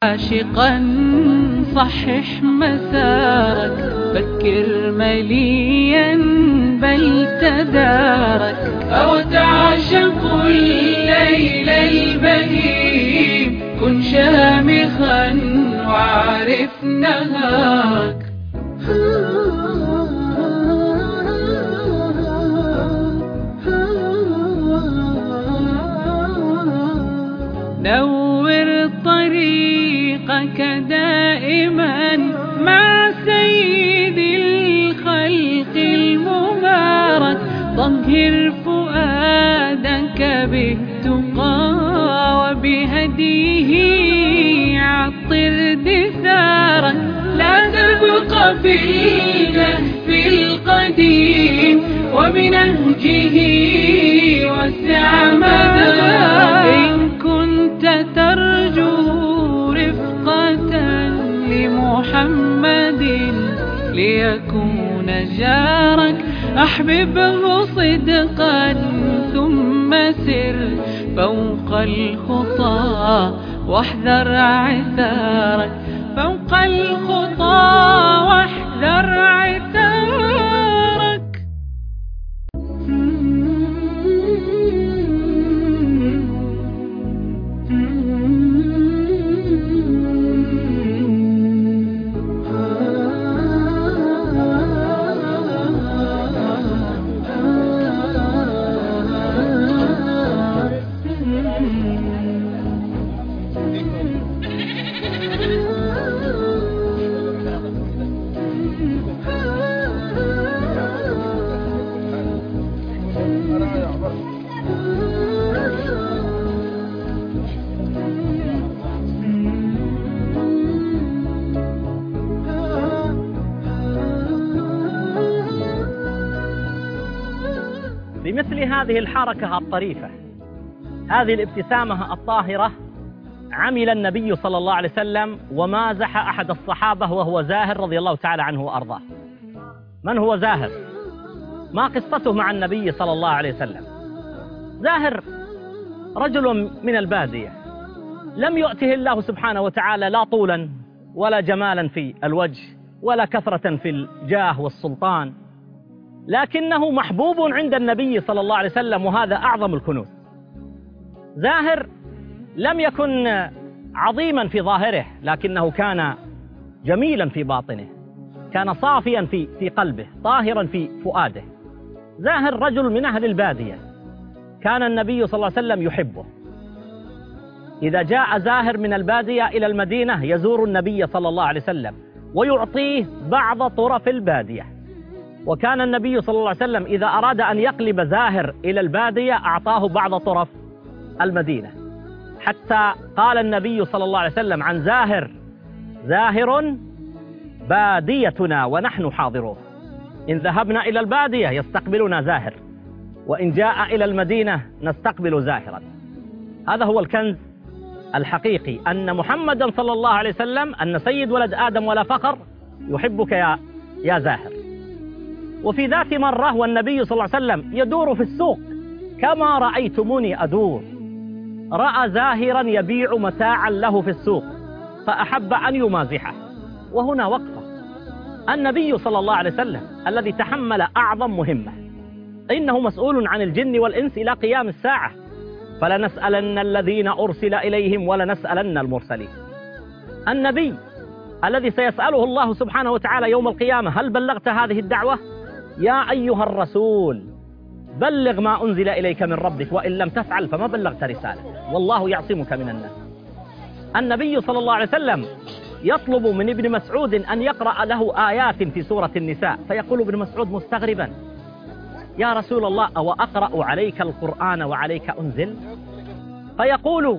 عاشقا صحح مسارك، فكر مليا بل تدارك، أو تعشق الليل البهيم، كن شامخا وعرف نهارك. نور طريقك دائما مع سيد الخلق المبارك، طهر فؤادك بالتقى وبهديه عطر دثارك، لا تبقى في الكهف القديم وبنهجه وسع مدارك. إن كنت ترجو رفقة لمحمد ليكون جارك، أحببه صدقا ثم سر فوق الخطى واحذر عثارك، فوق الخطى واحذر عثارك. بمثل هذه الحركة الطريفة، هذه الابتسامة الطاهرة، عمل النبي صلى الله عليه وسلم ومازح أحد الصحابة وهو زاهر رضي الله تعالى عنه وأرضاه. من هو زاهر؟ ما قصته مع النبي صلى الله عليه وسلم؟ زاهر رجل من البادية، لم يؤته الله سبحانه وتعالى لا طولا ولا جمالا في الوجه ولا كثرة في الجاه والسلطان، لكنه محبوب عند النبي صلى الله عليه وسلم، وهذا أعظم الكنوز. زاهر لم يكن عظيما في ظاهره، لكنه كان جميلا في باطنه، كان صافيا في قلبه، طاهرا في فؤاده. زاهر رجل من أهل البادية، كان النبي صلى الله عليه وسلم يحبه. إذا جاء زاهر من البادية إلى المدينة يزور النبي صلى الله عليه وسلم ويعطيه بعض طرف البادية. وكان النبي صلى الله عليه وسلم إذا أراد أن يقلب زاهر إلى البادية أعطاه بعض طرف المدينة، حتى قال النبي صلى الله عليه وسلم عن زاهر: زاهر باديتنا ونحن حاضروه. إن ذهبنا إلى البادية يستقبلنا زاهر، وإن جاء إلى المدينة نستقبل زاهرا. هذا هو الكنز الحقيقي، أن محمدا صلى الله عليه وسلم، أن سيد ولد آدم ولا فخر يحبك يا زاهر. وفي ذات مرة والنبي صلى الله عليه وسلم يدور في السوق كما رأيتموني أدور، رأى زاهرا يبيع متاعا له في السوق فأحب أن يمازحه. وهنا وقفة. النبي صلى الله عليه وسلم الذي تحمل أعظم مهمة، إنه مسؤول عن الجن والإنس إلى قيام الساعة، فلنسألن الذين أرسل إليهم ولنسألن المرسلين. النبي الذي سيسأله الله سبحانه وتعالى يوم القيامة: هل بلغت هذه الدعوة؟ يا أيها الرسول بلغ ما أنزل إليك من ربك، وإن لم تفعل فما بلغت رسالة، والله يعصمك من الناس. النبي صلى الله عليه وسلم يطلب من ابن مسعود أن يقرأ له آيات في سورة النساء، فيقول ابن مسعود مستغربا: يا رسول الله أو أقرأ عليك القرآن وعليك أنزل؟ فيقول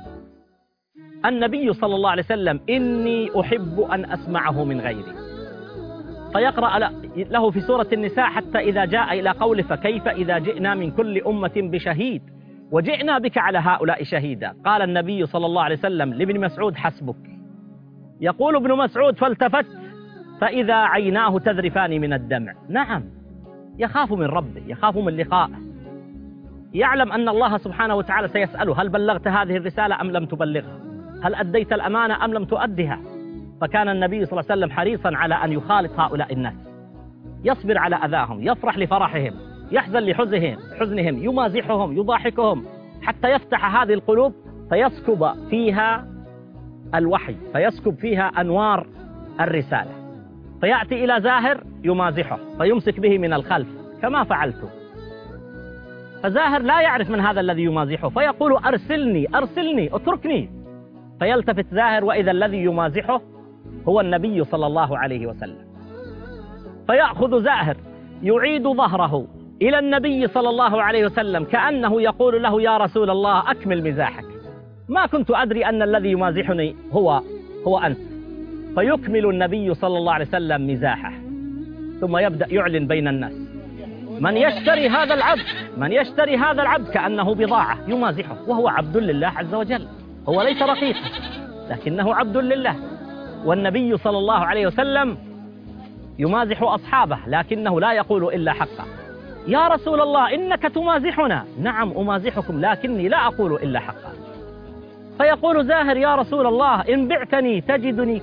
النبي صلى الله عليه وسلم: إني أحب أن أسمعه من غيري. فيقرأ له في سورة النساء حتى إذا جاء إلى قوله: فكيف إذا جئنا من كل أمة بشهيد وجئنا بك على هؤلاء شهيدا. قال النبي صلى الله عليه وسلم لابن مسعود: حسبك. يقول ابن مسعود: فالتفت فإذا عيناه تذرفان من الدمع. نعم، يخاف من ربه، يخاف من لقائه، يعلم أن الله سبحانه وتعالى سيسأله: هل بلغت هذه الرسالة أم لم تبلغها؟ هل أديت الأمانة أم لم تؤدها؟ فكان النبي صلى الله عليه وسلم حريصا على أن يخالط هؤلاء الناس، يصبر على أذاهم، يفرح لفرحهم، يحزن لحزنهم، يمازحهم، يضاحكهم، حتى يفتح هذه القلوب فيسكب فيها الوحي، فيسكب فيها أنوار الرسالة. فيأتي إلى زاهر يمازحه فيمسك به من الخلف كما فعلت. فزاهر لا يعرف من هذا الذي يمازحه، فيقول أرسلني اتركني. فيلتفت زاهر وإذا الذي يمازحه هو النبي صلى الله عليه وسلم. فيأخذ زاهر يعيد ظهره إلى النبي صلى الله عليه وسلم كأنه يقول له: يا رسول الله أكمل مزاحك، ما كنت أدري أن الذي يمازحني هو أنت. فيكمل النبي صلى الله عليه وسلم مزاحه، ثم يبدأ يعلن بين الناس: من يشتري هذا العبد كأنه بضاعة، يمازحه وهو عبد لله عز وجل، هو ليس رقيقا لكنه عبد لله. والنبي صلى الله عليه وسلم يمازح أصحابه لكنه لا يقول إلا حقا. يا رسول الله إنك تمازحنا. نعم أمازحكم لكني لا أقول إلا حقا. فيقول زاهر: يا رسول الله إن بعتني تجدني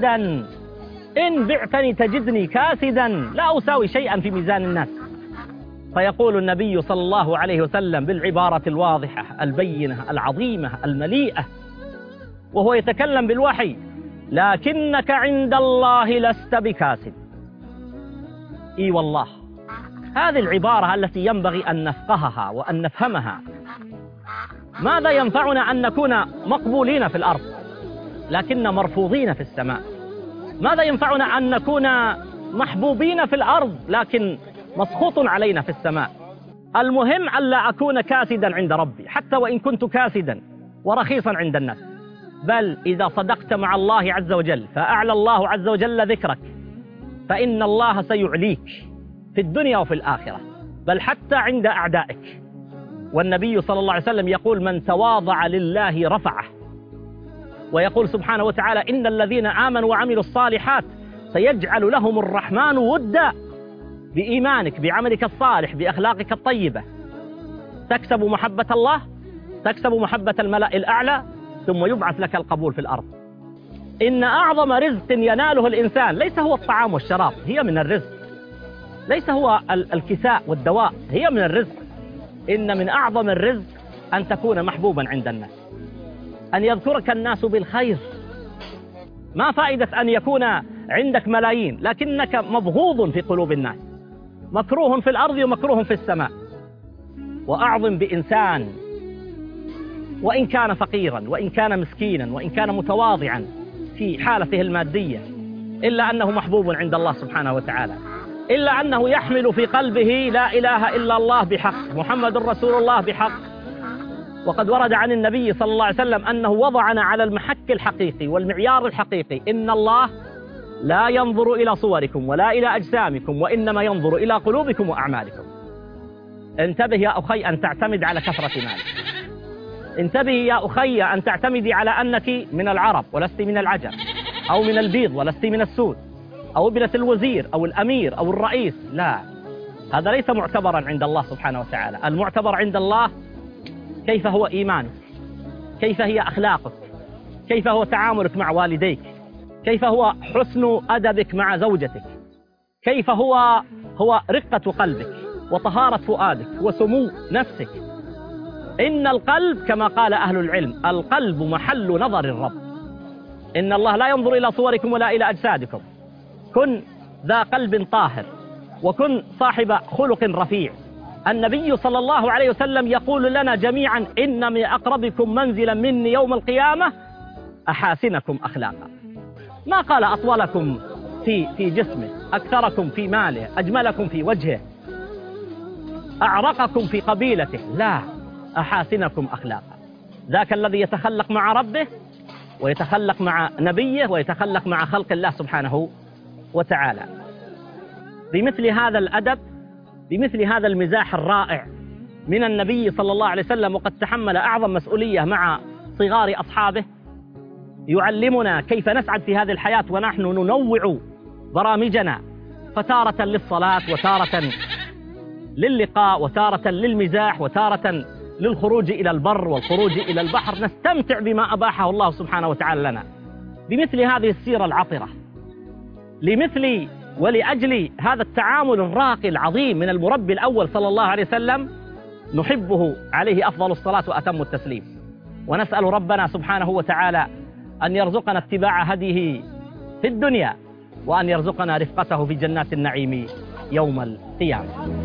كاسدا لا أساوي شيئا في ميزان الناس. فيقول النبي صلى الله عليه وسلم بالعبارة الواضحة البينة العظيمة المليئة وهو يتكلم بالوحي: لكنك عند الله لست بكاسد. إي والله، هذه العبارة التي ينبغي أن نفقهها وأن نفهمها. ماذا ينفعنا أن نكون مقبولين في الأرض لكن مرفوضين في السماء؟ ماذا ينفعنا أن نكون محبوبين في الأرض لكن مسخوط علينا في السماء؟ المهم ألا أكون كاسدا عند ربي، حتى وإن كنت كاسدا ورخيصا عند الناس. بل إذا صدقت مع الله عز وجل فأعلى الله عز وجل ذكرك، فإن الله سيعليك في الدنيا وفي الآخرة، بل حتى عند أعدائك. والنبي صلى الله عليه وسلم يقول: من تواضع لله رفعه. ويقول سبحانه وتعالى: إن الذين آمنوا وعملوا الصالحات سيجعل لهم الرحمن ودا. بإيمانك، بعملك الصالح، بأخلاقك الطيبة تكسب محبة الله، تكسب محبة الملأ الأعلى، ثم يبعث لك القبول في الأرض. إن أعظم رزق يناله الإنسان ليس هو الطعام والشراب، هي من الرزق. ليس هو الكساء والدواء، هي من الرزق. إن من أعظم الرزق أن تكون محبوبا عند الناس، أن يذكرك الناس بالخير. ما فائدة أن يكون عندك ملايين لكنك مبغوض في قلوب الناس، مكروه في الأرض ومكروه في السماء. وأعظم بإنسان وإن كان فقيرا وإن كان مسكينا وإن كان متواضعا في حالته المادية، إلا أنه محبوب عند الله سبحانه وتعالى، إلا أنه يحمل في قلبه لا إله إلا الله بحق، محمد رسول الله بحق. وقد ورد عن النبي صلى الله عليه وسلم أنه وضعنا على المحك الحقيقي والمعيار الحقيقي: إن الله لا ينظر إلى صوركم ولا إلى أجسامكم وإنما ينظر إلى قلوبكم وأعمالكم. انتبه يا أخي أن تعتمد على كثرة مالك، انتبه يا أخي أن تعتمدي على أنك من العرب ولست من العجم، أو من البيض ولست من السود، أو ابنة الوزير أو الأمير أو الرئيس. لا، هذا ليس معتبرا عند الله سبحانه وتعالى. المعتبر عند الله كيف هو إيمانك، كيف هي أخلاقك، كيف هو تعاملك مع والديك، كيف هو حسن أدبك مع زوجتك، كيف هو رقة قلبك وطهارة فؤادك وسمو نفسك. إن القلب كما قال أهل العلم: القلب محل نظر الرب. إن الله لا ينظر إلى صوركم ولا إلى أجسادكم. كن ذا قلب طاهر وكن صاحب خلق رفيع. النبي صلى الله عليه وسلم يقول لنا جميعا: إن من أقربكم منزلا مني يوم القيامة أحاسنكم أخلاقا. ما قال أطولكم في جسمه، أكثركم في ماله، أجملكم في وجهه، أعرقكم في قبيلته. لا، أحاسنكم أخلاقا. ذاك الذي يتخلق مع ربه ويتخلق مع نبيه ويتخلق مع خلق الله سبحانه وتعالى. بمثل هذا الأدب، بمثل هذا المزاح الرائع من النبي صلى الله عليه وسلم، وقد تحمل أعظم مسؤولية مع صغار أصحابه، يعلمنا كيف نسعد في هذه الحياة ونحن ننوع برامجنا، فتارة للصلاة وتارة للقاء وتارة للمزاح وتارة للخروج إلى البر والخروج إلى البحر، نستمتع بما أباحه الله سبحانه وتعالى لنا بمثل هذه السيرة العطرة. لمثل ولأجل هذا التعامل الراقي العظيم من المربي الأول صلى الله عليه وسلم نحبه عليه أفضل الصلاة وأتم التسليم، ونسأل ربنا سبحانه وتعالى أن يرزقنا اتباع هديه في الدنيا، وأن يرزقنا رفقته في جنات النعيم يوم القيامة.